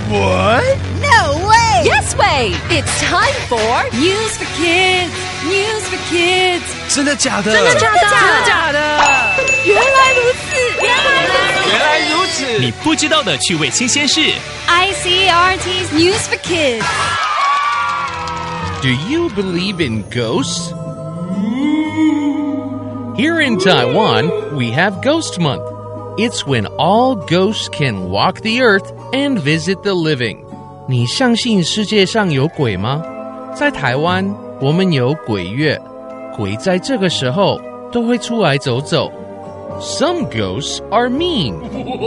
What? No way! Yes way! It's time for News for Kids! News for Kids! 真的假的？ 真的假的？ 真的假的？ 原来如此！ 原来如此！ 你不知道的趣味新鲜事 ICRT's News for Kids! Do you believe in ghosts? Here in Taiwan, we have Ghost Month. It's when all ghosts can walk the earth and visit the living. 你相信世界上有鬼吗？在台湾，我们有鬼月，鬼在这个时候都会出来走走。Some ghosts are mean.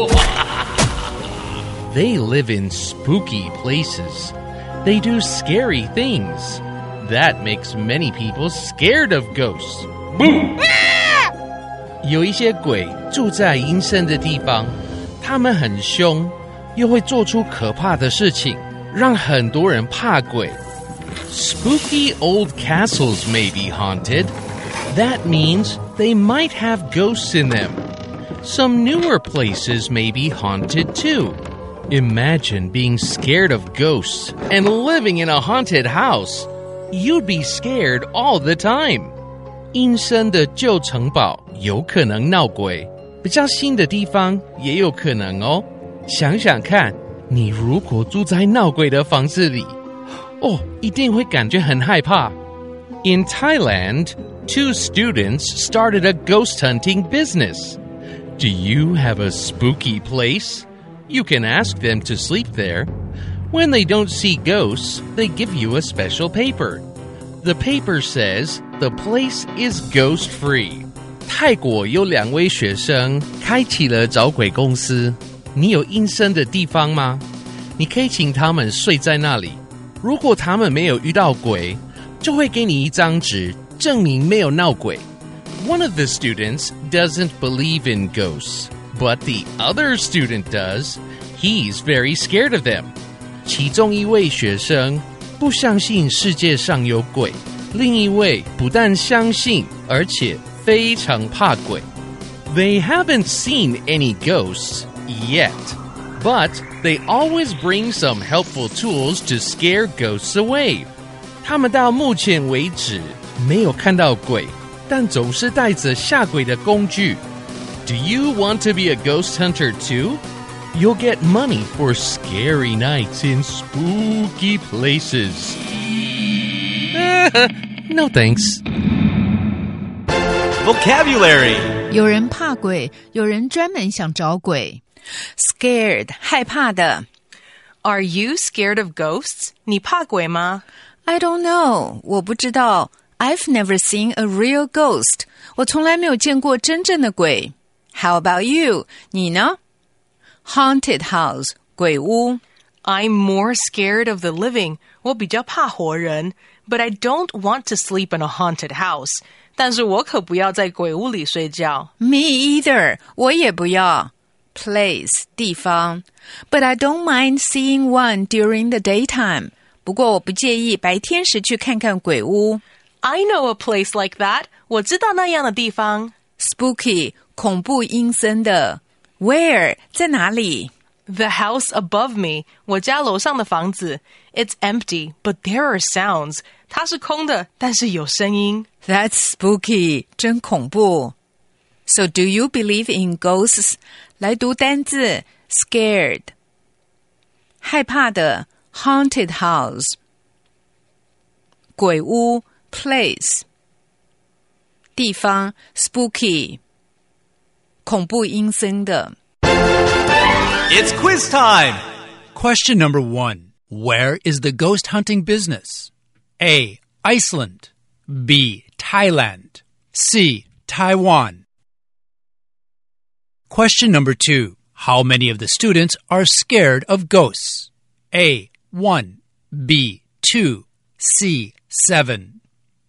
They live in spooky places. They do scary things. That makes many people scared of ghosts. 有一些鬼住在阴森的地方，他们很凶，又会做出可怕的事情，让很多人怕鬼。Spooky old castles may be haunted. That means they might have ghosts in them. Some newer places may be haunted too. Imagine being scared of ghosts and living in a haunted house. You'd be scared all the time. 阴森的旧城堡有可能闹鬼，比较新的地方也有可能哦。想想看，你如果住在闹鬼的房子里，一定会感觉很害怕。In Thailand, 2 students started a ghost hunting business. Do you have a spooky place? You can ask them to sleep there. When they don't see ghosts, they give you a special paper. The paper says the place is ghost-free. 泰国有2位学生开启了找鬼公司。你有阴森的地方吗？你可以请他们睡在那里。如果他们没有遇到鬼，就会给你一张纸，证明没有闹鬼。One of the students doesn't believe in ghosts, but the other student does. He's very scared of them. 其中一位学生不相信世界上有鬼，另一位不但相信，而且非常怕鬼。They haven't seen any ghosts yet, but they always bring some helpful tools to scare ghosts away. 他们到目前为止没有看到鬼，但总是带着吓鬼的工具。Do you want to be a ghost hunter too? You'll get money for scary nights in spooky places. No thanks. Vocabulary. 有人怕鬼，有人专门想找鬼。Scared 害怕的。 Are you scared of ghosts? 你怕鬼吗？ I don't know 我不知道。I've never seen a real ghost 我从来没有见过真正的鬼。How about you 你呢？ Haunted house 鬼屋。 I'm more scared of the living. 我比较怕活人 But I don't want to sleep in a haunted house. 但是我可不要在鬼屋里睡觉。 Me either 我也不要。Place 地方 But I don't mind seeing one during the daytime 不过我不介意白天时去看看鬼屋。 I know a place like that. 我知道那样的地方。 Spooky 恐怖阴森的。 Where 在哪里？ The house above me. 我家楼上的房子。 It's empty, but there are sounds. 它是空的，但是有声音。 That's spooky 真恐怖。 So do you believe in ghosts? 来读单字 Scared 害怕的 Haunted house 鬼屋 Place 地方 Spooky 恐怖阴森的。 It's quiz time. Question number 1. Where is the ghost hunting business? A. Iceland. B. Thailand. C. Taiwan. Question number 2. How many of the students are scared of ghosts? A. 1. B. 2. C. 7.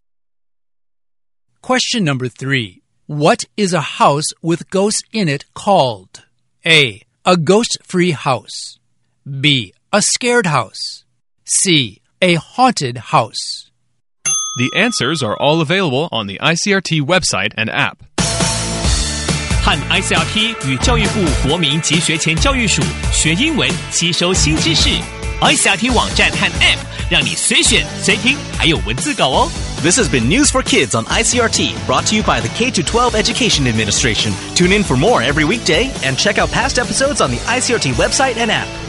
Question number 3. What is a house with ghosts in it called? A. A ghost-free house. B. A scared house. C. A haunted house. The answers are all available on the ICRT website and app. 和 ICRT 与教育部国民及学前教育署学英文，吸收新知识。ICRT 网站和 App 让你随选随听，还有文字稿哦。 This has been News for Kids on ICRT, brought to you by the K-12 Education Administration. Tune in for more every weekday and check out past episodes on the ICRT website and app.